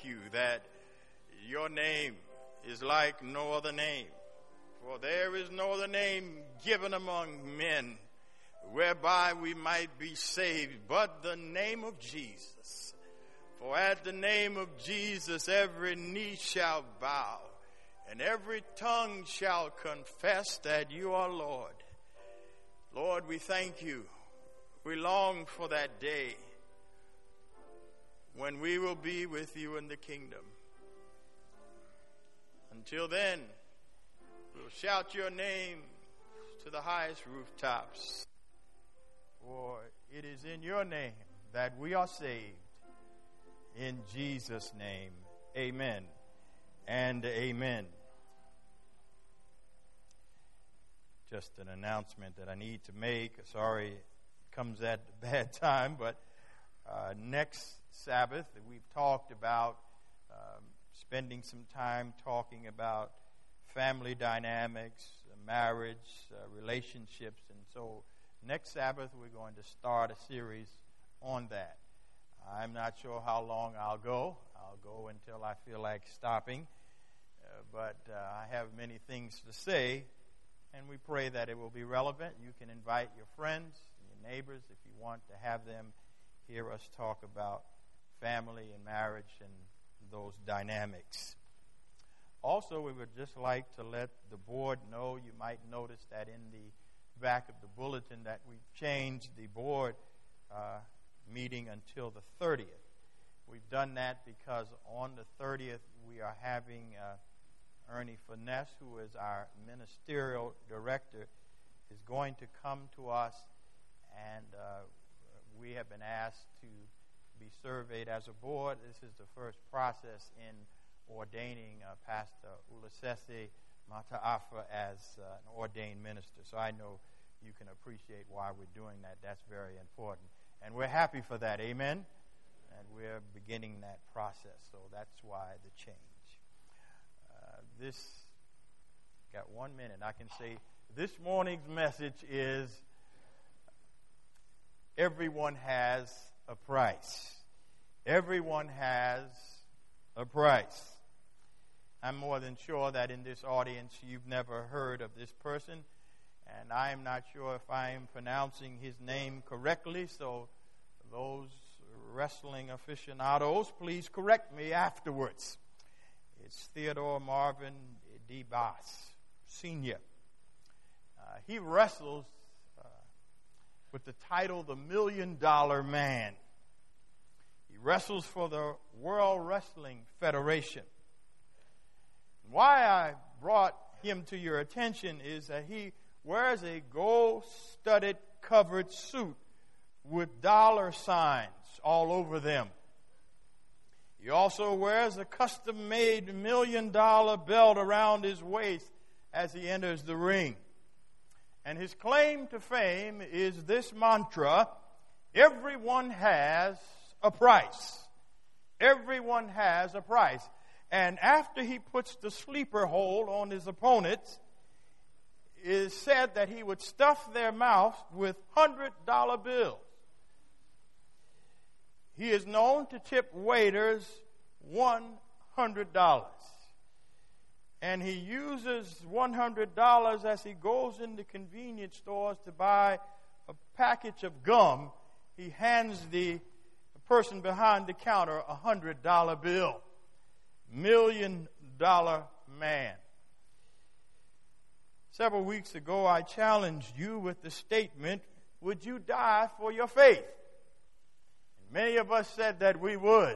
thank you that your name is like no other name. For there is no other name given among men whereby we might be saved but the name of Jesus. For at the name of Jesus every knee shall bow and every tongue shall confess that you are Lord. Lord, we thank you. We long for that day when we will be with you in the kingdom. Until then, we'll shout your name to the highest rooftops. For it is in your name that we are saved. In Jesus' name, amen and amen. Just an announcement that I need to make. Sorry it comes at a bad time, but next Sabbath we've talked about spending some time talking about family dynamics, marriage, relationships, and so next Sabbath we're going to start a series on that. I'm not sure how long I'll go. I'll go until I feel like stopping, but I have many things to say, and we pray that it will be relevant. You can invite your friends, your neighbors, if you want to have them hear us talk about family and marriage and those dynamics. Also, we would just like to let the board know, you might notice that in the back of the bulletin that we've changed the board meeting until the 30th. We've done that because on the 30th we are having Ernie Finesse, who is our ministerial director, is going to come to us, and we have been asked to be surveyed as a board. This is the first process in ordaining Pastor Ulasese Mataafa as an ordained minister. So I know you can appreciate why we're doing that. That's very important. And we're happy for that. Amen? And we're beginning that process. So that's why the change. Got 1 minute. I can say this morning's message is everyone has a price. Everyone has a price. I'm more than sure that in this audience you've never heard of this person, and I am not sure if I am pronouncing his name correctly, so those wrestling aficionados, please correct me afterwards. It's Theodore Marvin DeBass, Sr. He wrestles with the title The $1 Million Man. He wrestles for the World Wrestling Federation. Why I brought him to your attention is that he wears a gold-studded covered suit with dollar signs all over them. He also wears a custom-made $1 million belt around his waist as he enters the ring. And his claim to fame is this mantra: everyone has a price. Everyone has a price. And after he puts the sleeper hold on his opponents, it is said that he would stuff their mouth with $100 bills. He is known to tip waiters $100. And he uses $100 as he goes into convenience stores to buy a package of gum. He hands the person behind the counter a $100 bill. $1 million man. Several weeks ago, I challenged you with the statement, would you die for your faith? And many of us said that we would.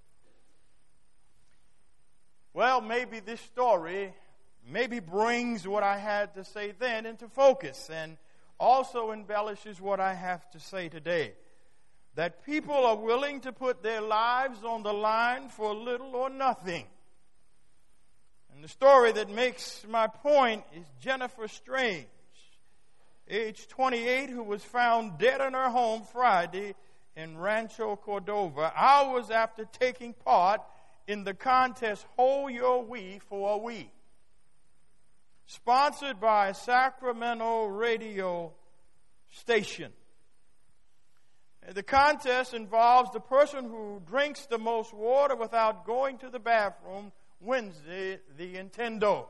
Well, maybe this story brings what I had to say then into focus and also embellishes what I have to say today. That people are willing to put their lives on the line for little or nothing. And the story that makes my point is Jennifer Strange, age 28, who was found dead in her home Friday in Rancho Cordova, hours after taking part in the contest Hold Your Wee for a Wee, sponsored by a Sacramento radio station. The contest involves the person who drinks the most water without going to the bathroom wins the Nintendo.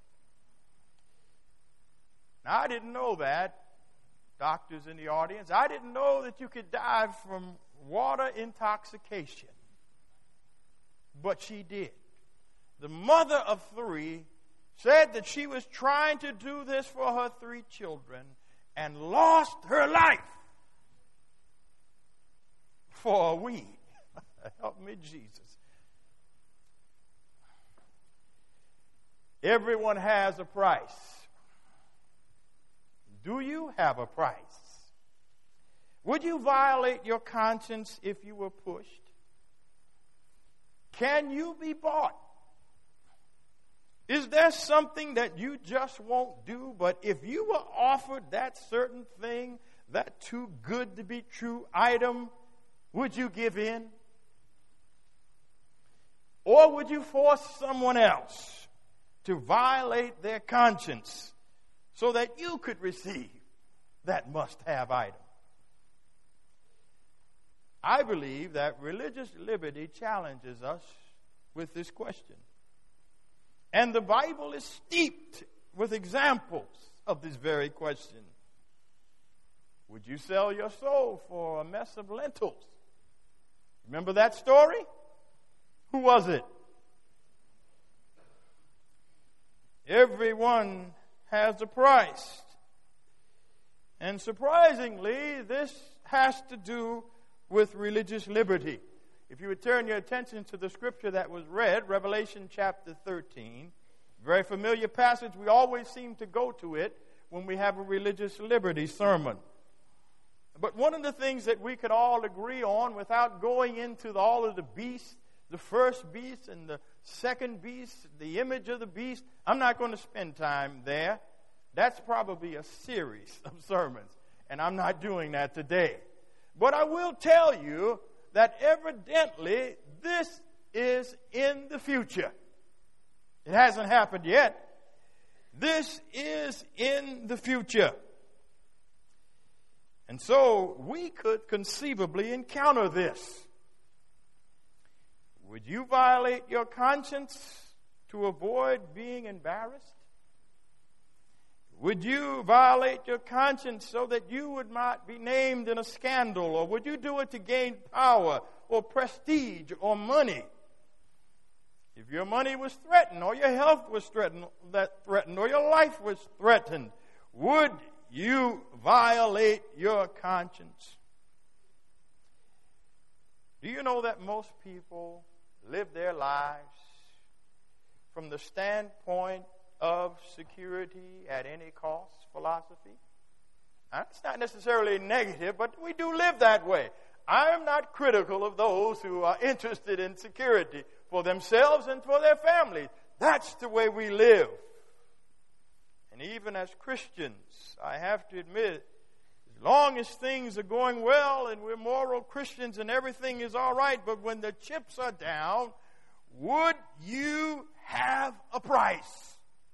Now, I didn't know that. Doctors in the audience, I didn't know that you could die from water intoxication. But she did. The mother of 3 said that she was trying to do this for her 3 children and lost her life for a weed. Help me, Jesus. Everyone has a price. Do you have a price? Would you violate your conscience if you were pushed? Can you be bought? Is there something that you just won't do, but if you were offered that certain thing, that too good to be true item, would you give in? Or would you force someone else to violate their conscience so that you could receive that must-have item? I believe that religious liberty challenges us with this question. And the Bible is steeped with examples of this very question. Would you sell your soul for a mess of lentils? Remember that story? Who was it? Everyone has a price. And surprisingly, this has to do with religious liberty. If you would turn your attention to the scripture that was read, Revelation chapter 13, very familiar passage. We always seem to go to it when we have a religious liberty sermon. But one of the things that we could all agree on without going into all of the beasts, the first beast and the second beast, the image of the beast, I'm not going to spend time there. That's probably a series of sermons, and I'm not doing that today. But I will tell you that evidently this is in the future. It hasn't happened yet. This is in the future. And so we could conceivably encounter this. Would you violate your conscience to avoid being embarrassed? Would you violate your conscience so that you would not be named in a scandal? Or would you do it to gain power or prestige or money? If your money was threatened or your health was threatened or your life was threatened, would you violate your conscience? Do you know that most people live their lives from the standpoint of security at any cost philosophy? Now, it's not necessarily negative, but we do live that way. I'm not critical of those who are interested in security for themselves and for their families. That's the way we live. And even as Christians, I have to admit, as long as things are going well and we're moral Christians and everything is all right, but when the chips are down, would you have a price?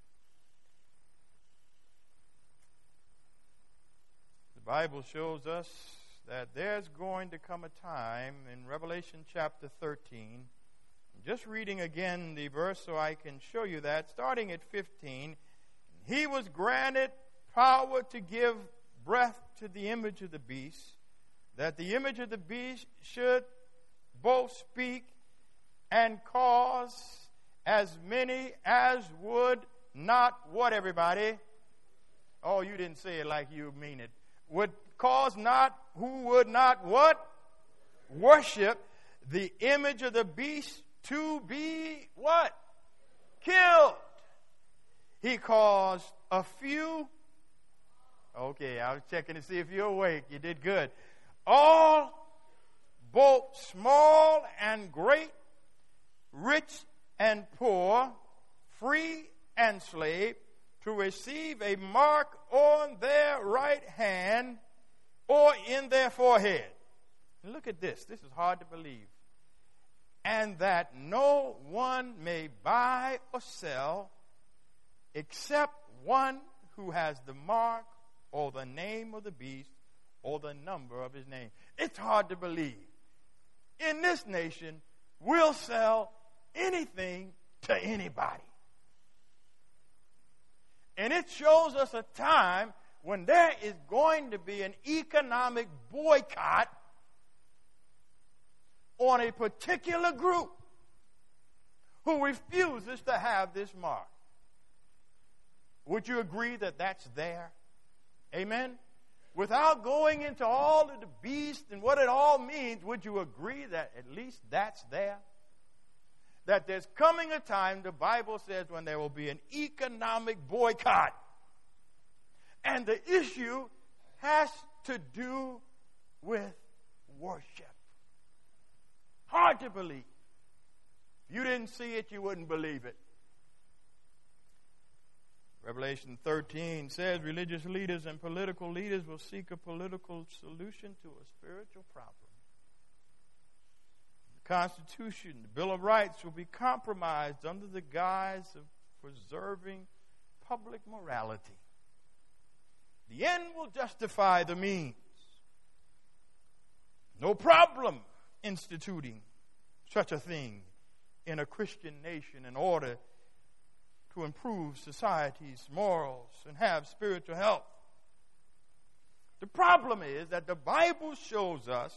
The Bible shows us that there's going to come a time in Revelation chapter 13. I'm just reading again the verse so I can show you that. Starting at 15, he was granted power to give breath to the image of the beast, that the image of the beast should both speak and cause as many as would not, what, everybody? Oh, you didn't say it like you mean it. Would cause not, who would not what? Worship the image of the beast to be what? Killed. He caused a few. Okay, I was checking to see if you're awake. You did good. All, both small and great, rich and poor, free and slave, to receive a mark on their right hand or in their forehead. And look at this. This is hard to believe. And that no one may buy or sell except one who has the mark or the name of the beast or the number of his name. It's hard to believe. In this nation, we'll sell anything to anybody. And it shows us a time when there is going to be an economic boycott on a particular group who refuses to have this mark. Would you agree that that's there? Amen? Without going into all of the beast and what it all means, would you agree that at least that's there? That there's coming a time, the Bible says, when there will be an economic boycott. And the issue has to do with worship. Hard to believe. If you didn't see it, you wouldn't believe it. Revelation 13 says religious leaders and political leaders will seek a political solution to a spiritual problem. The Constitution, the Bill of Rights will be compromised under the guise of preserving public morality. The end will justify the means. No problem instituting such a thing in a Christian nation in order to improve society's morals and have spiritual health. The problem is that the Bible shows us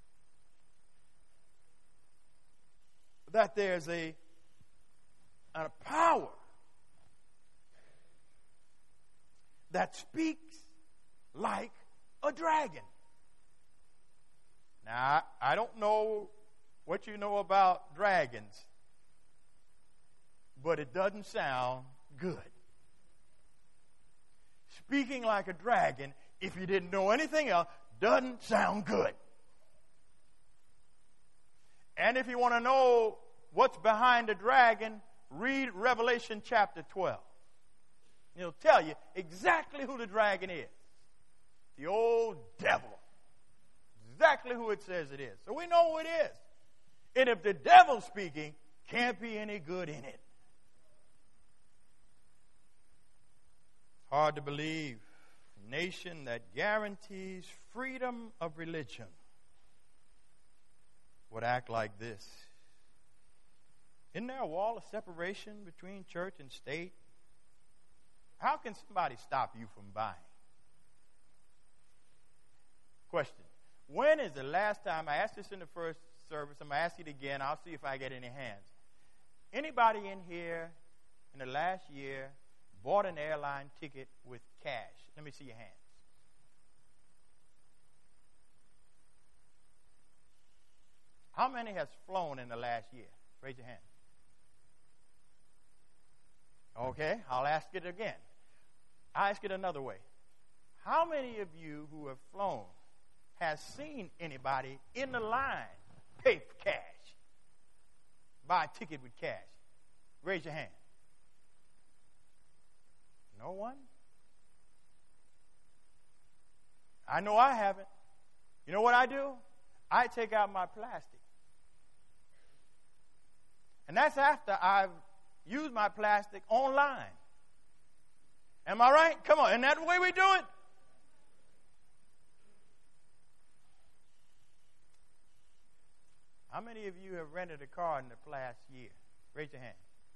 that there's a power that speaks like a dragon. Now, I don't know what you know about dragons, but it doesn't sound good. Speaking like a dragon, if you didn't know anything else, doesn't sound good. And if you want to know what's behind the dragon, read Revelation chapter 12. It'll tell you exactly who the dragon is. The old devil. Exactly who it says it is. So we know who it is. And if the devil's speaking, can't be any good in it. Hard to believe. A nation that guarantees freedom of religion would act like this. Isn't there a wall of separation between church and state? How can somebody stop you from buying? Question. When is the last time, I asked this in the first service, I'm going to ask it again, I'll see if I get any hands. Anybody in here in the last year bought an airline ticket with cash? Let me see your hands. How many has flown in the last year? Raise your hand. Okay, I'll ask it again. I'll ask it another way. How many of you who have flown has seen anybody in the line pay for cash? Buy a ticket with cash? Raise your hand. No one? I know I haven't. You know what I do? I take out my plastic. And that's after I've used my plastic online. Am I right? Come on. Isn't that the way we do it? How many of you have rented a car in the last year? Raise your hand.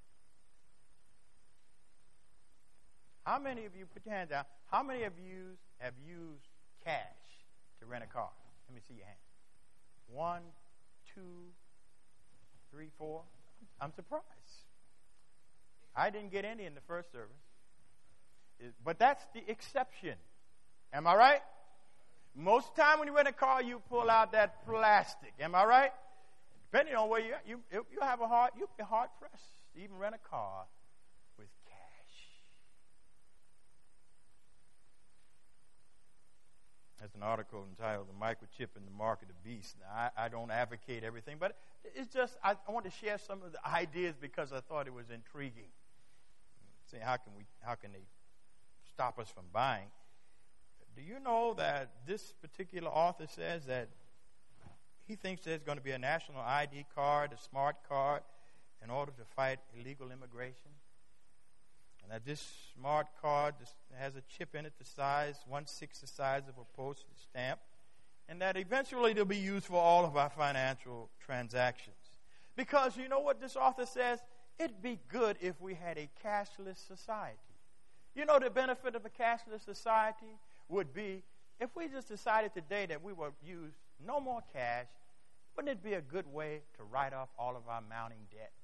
How many of you, put your hands down, how many of you have used cash to rent a car? Let me see your hand. 1, 2, 3, 4. I'm surprised. I didn't get any in the first service. But that's the exception. Am I right? Most of the time when you rent a car, you pull out that plastic. Am I right? Depending on where you're at, you'll be hard pressed to even rent a car with cash. There's an article entitled "The Microchip in the Mark of the Beast." Now, I don't advocate everything, but it's just I want to share some of the ideas because I thought it was intriguing. See, how can they stop us from buying? Do you know that this particular author says that he thinks there's going to be a national ID card, a smart card, in order to fight illegal immigration? And Now, this smart card has a chip in it the size, 1/6 the size of a postage stamp, and that eventually it'll be used for all of our financial transactions. Because you know what this author says? It'd be good if we had a cashless society. You know, the benefit of a cashless society would be if we just decided today that we would use no more cash. Wouldn't it be a good way to write off all of our mounting debt?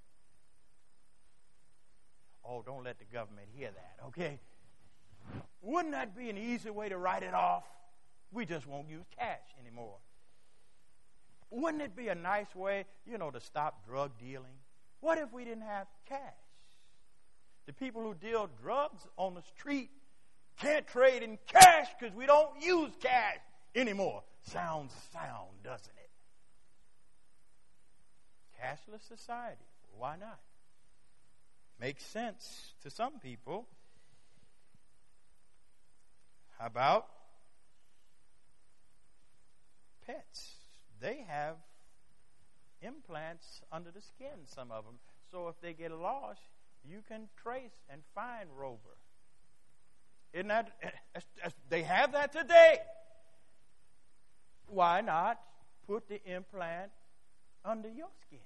Oh, don't let the government hear that, okay? Wouldn't that be an easy way to write it off? We just won't use cash anymore. Wouldn't it be a nice way, to stop drug dealing? What if we didn't have cash? The people who deal drugs on the street can't trade in cash because we don't use cash anymore. Sounds sound, doesn't it? Cashless society. Why not? Makes sense to some people. How about pets? They have implants under the skin, some of them. So if they get lost, you can trace and find Rover. Isn't that, they have that today. Why not put the implant under your skin?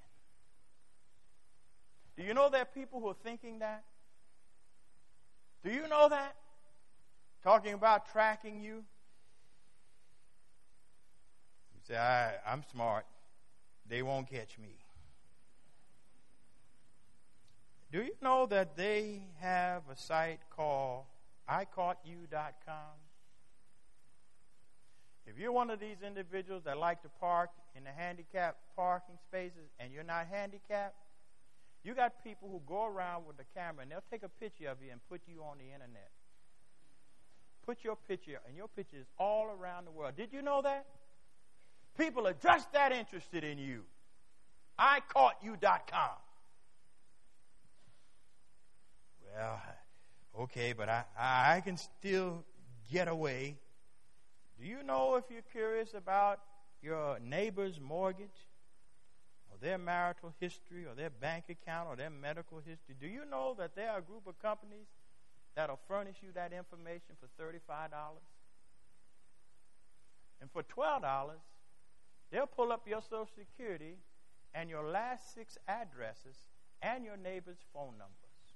Do you know there are people who are thinking that? Do you know that? Talking about tracking you. You say, I'm smart. They won't catch me. Do you know that they have a site called iCaughtYou.com? If you're one of these individuals that like to park in the handicapped parking spaces and you're not handicapped, you got people who go around with the camera and they'll take a picture of you and put you on the internet. Put your picture, and your picture is all around the world. Did you know that? People are just that interested in you. iCaughtYou.com. Well, okay, but I can still get away. Do you know, if you're curious about your neighbor's mortgage, or their marital history, or their bank account, or their medical history, do you know that there are a group of companies that'll furnish you that information for $35? And for $12, they'll pull up your Social Security and your last 6 addresses and your neighbor's phone numbers.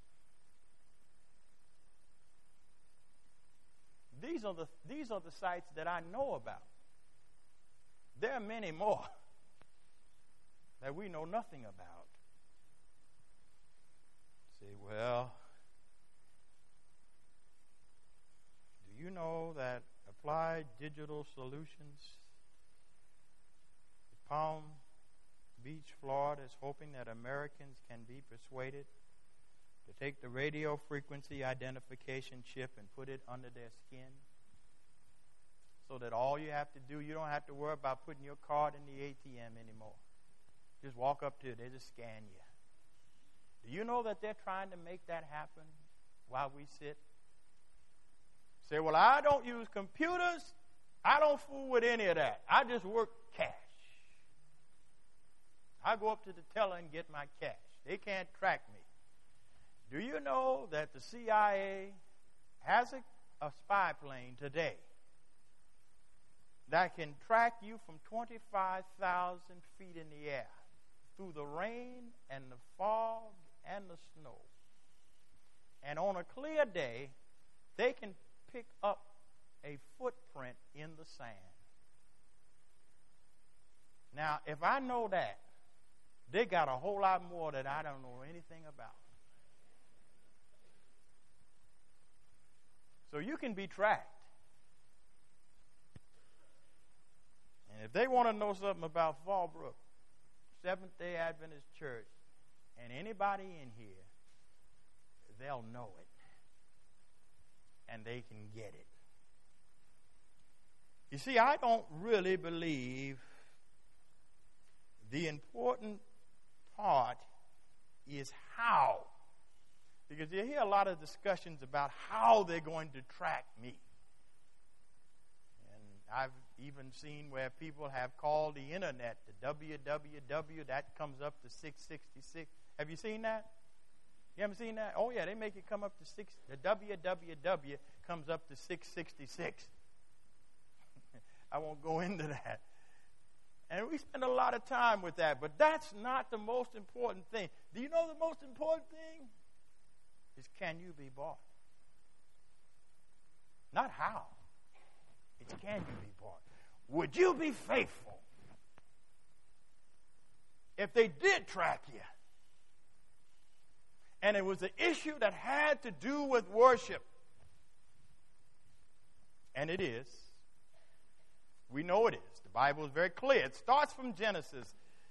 These are the sites that I know about. There are many more that we know nothing about. Say, well, do you know that Applied Digital Solutions, Palm Beach, Florida, is hoping that Americans can be persuaded to take the radio frequency identification chip and put it under their skin, so that all you have to do, you don't have to worry about putting your card in the ATM anymore. Just walk up to it, they just scan you. Do you know that they're trying to make that happen while we sit? Say, well, I don't use computers. I don't fool with any of that. I just work cash. I go up to the teller and get my cash. They can't track me. Do you know that the CIA has a spy plane today that can track you from 25,000 feet in the air through the rain and the fog and the snow? And on a clear day, they can pick up a footprint in the sand. Now, if I know that, they got a whole lot more that I don't know anything about. So you can be tracked. And if they want to know something about Fallbrook, Seventh-day Adventist Church, and anybody in here, they'll know it. And they can get it. You see, I don't really believe the important part is how. Because you hear a lot of discussions about how they're going to track me. And I've even seen where people have called the internet, the www, that comes up to 666. Have you seen that? You haven't seen that? Oh, yeah, they make it come up to the www comes up to 666. I won't go into that. And we spend a lot of time with that, but that's not the most important thing. Do you know the most important thing? Is can you be bought? Not how. It's can you be bought. Would you be faithful if they did track you? And it was an issue that had to do with worship. And it is. We know it is. The Bible is very clear. It starts from Genesis.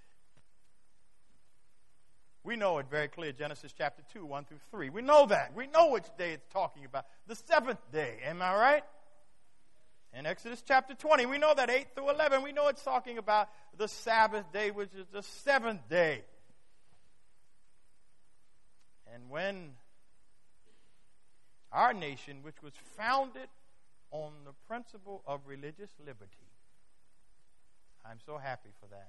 We know it very clear. Genesis chapter 2, 1 through 3. We know that. We know which day it's talking about. The seventh day. Am I right? In Exodus chapter 20, we know that 8 through 11. We know it's talking about the Sabbath day, which is the seventh day. And when our nation, which was founded on the principle of religious liberty, I'm so happy for that.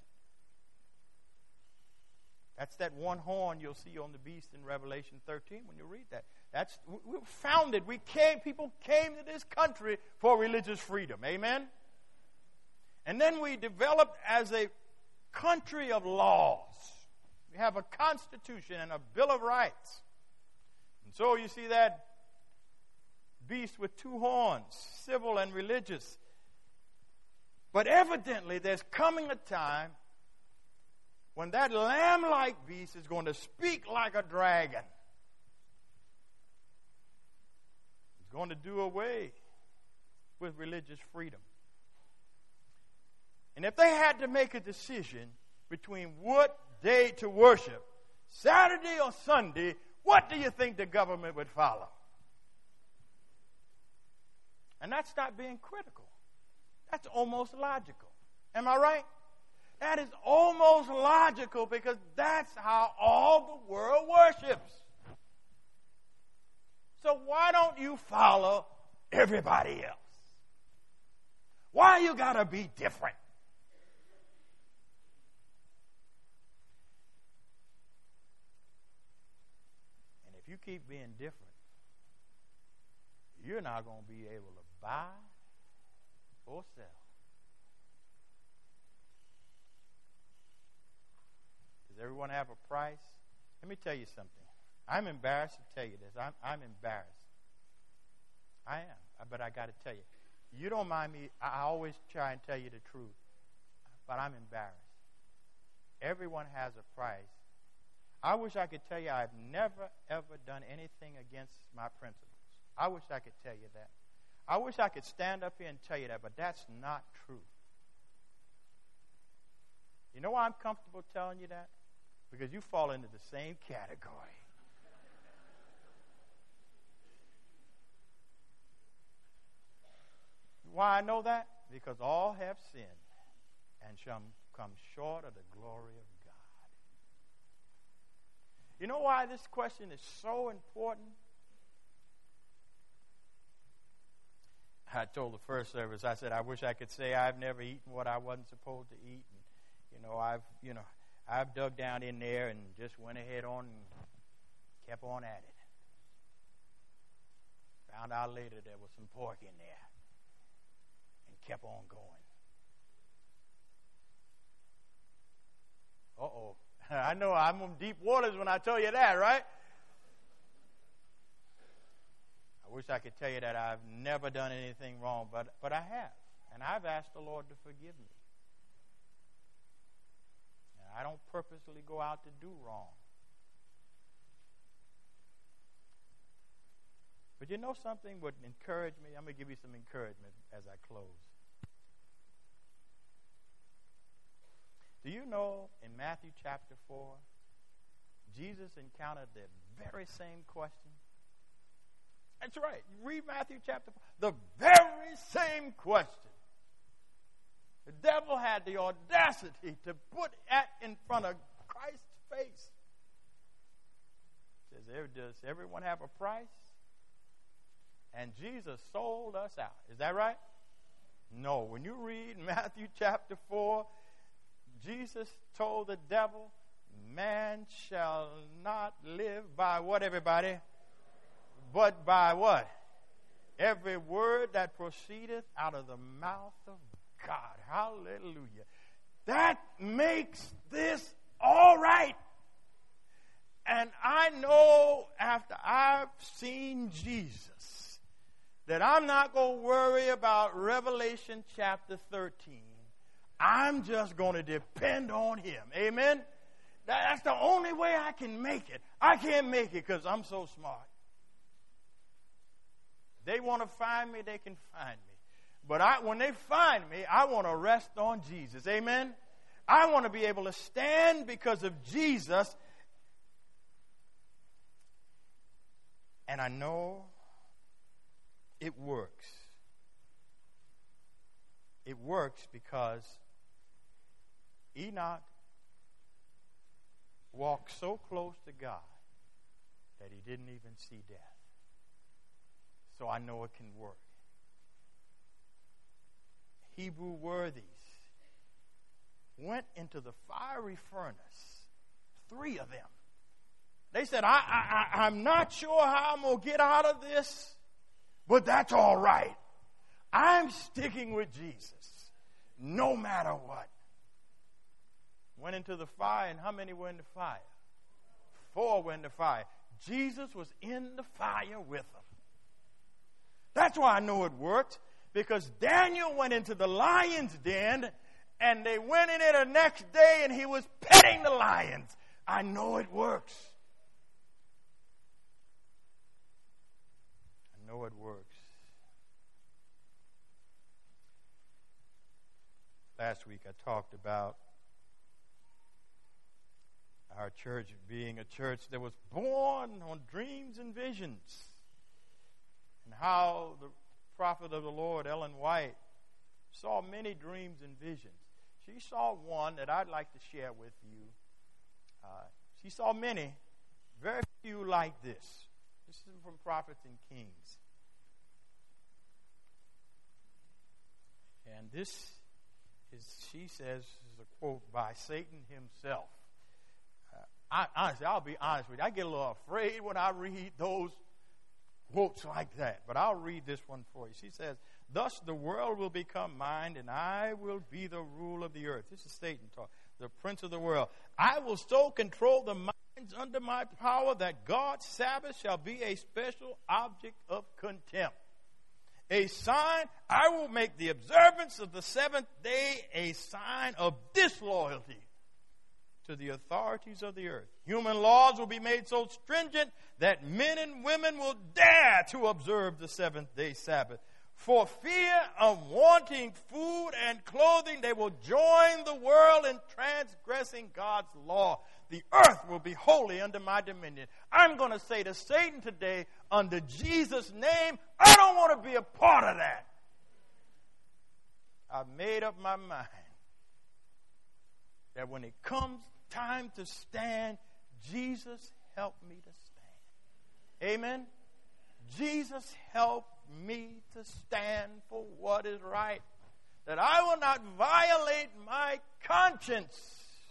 That's that one horn you'll see on the beast in Revelation 13 when you read that. We were founded. People came to this country for religious freedom. Amen? And then we developed as a country of laws. We have a constitution and a Bill of Rights. And so you see that beast with two horns, civil and religious. But evidently there's coming a time when that lamb-like beast is going to speak like a dragon. It's going to do away with religious freedom. And if they had to make a decision between what day to worship, Saturday or Sunday, what do you think the government would follow? And that's not being critical. That's almost logical. Am I right? That is almost logical because that's how all the world worships. So why don't you follow everybody else? Why you got to be different? And if you keep being different, you're not going to be able to buy or sell. Does everyone have a price? Let me tell you something. I'm embarrassed to tell you this. I'm embarrassed. I am. But I got to tell you. You don't mind me. I always try and tell you the truth. But I'm embarrassed. Everyone has a price. I wish I could tell you I've never, ever done anything against my principles. I wish I could tell you that. I wish I could stand up here and tell you that, but that's not true. You know why I'm comfortable telling you that? Because you fall into the same category. Why I know that? Because all have sinned and shall come short of the glory of God. You know why this question is so important? I told the first service, I said, I wish I could say I've never eaten what I wasn't supposed to eat. And, I've dug down in there and just went ahead on and kept on at it. Found out later there was some pork in there and kept on going. Uh-oh. I know I'm on deep waters when I tell you that, right? I wish I could tell you that I've never done anything wrong, but I have. And I've asked the Lord to forgive me. And I don't purposely go out to do wrong. But you know something would encourage me? I'm going to give you some encouragement as I close. Do you know in Matthew chapter 4, Jesus encountered the very same question? That's right. You read Matthew chapter 4. The very same question. The devil had the audacity to put that in front of Christ's face. He says, does everyone have a price? And Jesus sold us out. Is that right? No. When you read Matthew chapter 4, Jesus told the devil, man shall not live by what, everybody? But by what? Every word that proceedeth out of the mouth of God. Hallelujah. That makes this all right. And I know after I've seen Jesus that I'm not going to worry about Revelation chapter 13. I'm just going to depend on Him. Amen? That's the only way I can make it. I can't make it because I'm so smart. They want to find me, they can find me. But when they find me, I want to rest on Jesus. Amen? I want to be able to stand because of Jesus. And I know it works. It works because Enoch walked so close to God that he didn't even see death. So I know it can work. Hebrew worthies went into the fiery furnace, 3 of them. They said, I'm not sure how I'm going to get out of this, but that's all right. I'm sticking with Jesus, no matter what. Went into the fire, and how many were in the fire? 4 were in the fire. Jesus was in the fire with them. That's why I know it worked, because Daniel went into the lion's den, and they went in there the next day, and he was petting the lions. I know it works. I know it works. Last week I talked about our church being a church that was born on dreams and visions, and how the prophet of the Lord, Ellen White, saw many dreams and visions. She saw one that I'd like to share with you. She saw many, very few like this. This is from Prophets and Kings. And this is, she says, is a quote by Satan himself. Honestly, I'll be honest with you. I get a little afraid when I read those quotes like that. But I'll read this one for you. She says, "Thus the world will become mine, and I will be the rule of the earth." This is Satan talk, the prince of the world. "I will so control the minds under my power that God's Sabbath shall be a special object of contempt. A sign, I will make the observance of the 7th day a sign of disloyalty to the authorities of the earth. Human laws will be made so stringent that men and women will dare to observe the 7th day Sabbath. For fear of wanting food and clothing, they will join the world in transgressing God's law. The earth will be wholly under my dominion." I'm going to say to Satan today, under Jesus' name, I don't want to be a part of that. I've made up my mind that when it comes time to stand, Jesus help me to stand. Amen? Jesus help me to stand for what is right, that I will not violate my conscience.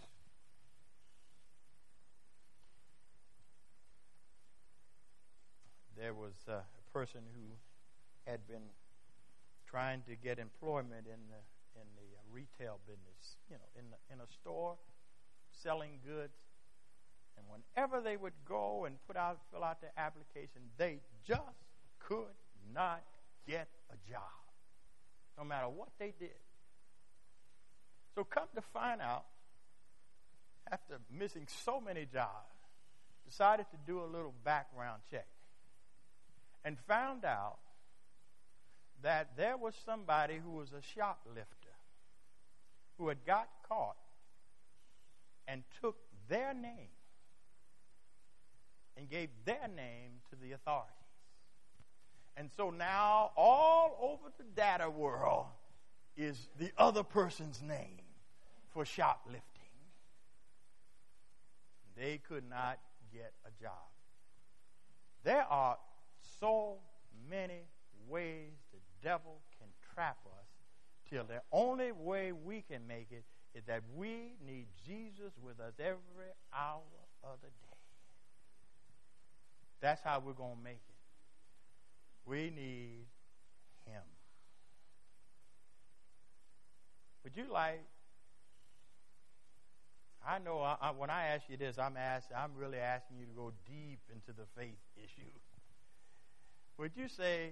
There was a person who had been trying to get employment in the retail business, in a store, selling goods. And whenever they would go and fill out their application, they just could not get a job, no matter what they did. So come to find out, after missing so many jobs, decided to do a little background check and found out that there was somebody who was a shoplifter who had got caught and took their name and gave their name to the authorities. And so now all over the data world is the other person's name for shoplifting. They could not get a job. There are so many ways the devil can trap us, till the only way we can make it is that we need Jesus with us every hour of the day. That's how we're going to make it. We need Him. Would you like, I know when I ask you this, I'm really asking you to go deep into the faith issue. Would you say,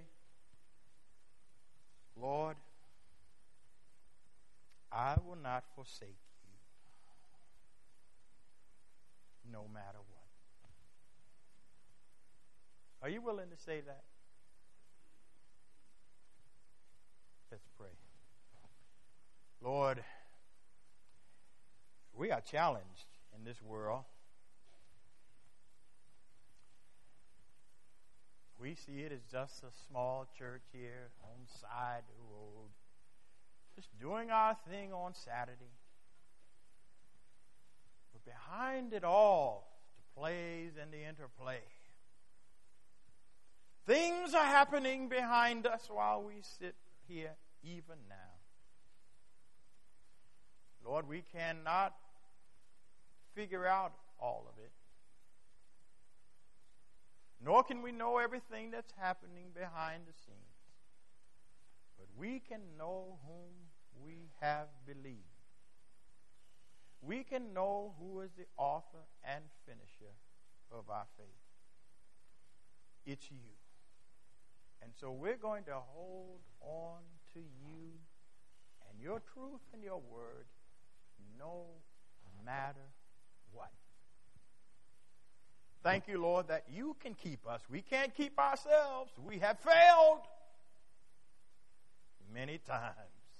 Lord, I will not forsake you, no matter what? Are you willing to say that? Let's pray. Lord, we are challenged in this world. We see it as just a small church here on the side of the road, just doing our thing on Saturday. But behind it all, the plays and the interplay. Things are happening behind us while we sit here even now. Lord, we cannot figure out all of it. Nor can we know everything that's happening behind the scenes. But we can know whom we have believed. We can know who is the author and finisher of our faith. It's you. And so we're going to hold on to you and your truth and your word no matter what. Thank you, Lord, that you can keep us. We can't keep ourselves. We have failed many times.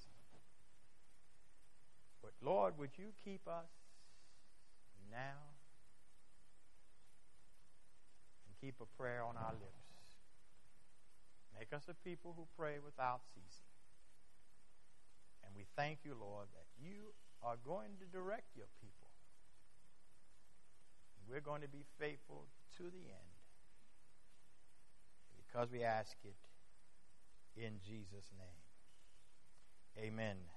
But, Lord, would you keep us now and keep a prayer on our lips? Make us a people who pray without ceasing. And we thank you, Lord, that you are going to direct your people. We're going to be faithful to the end because we ask it in Jesus' name. Amen.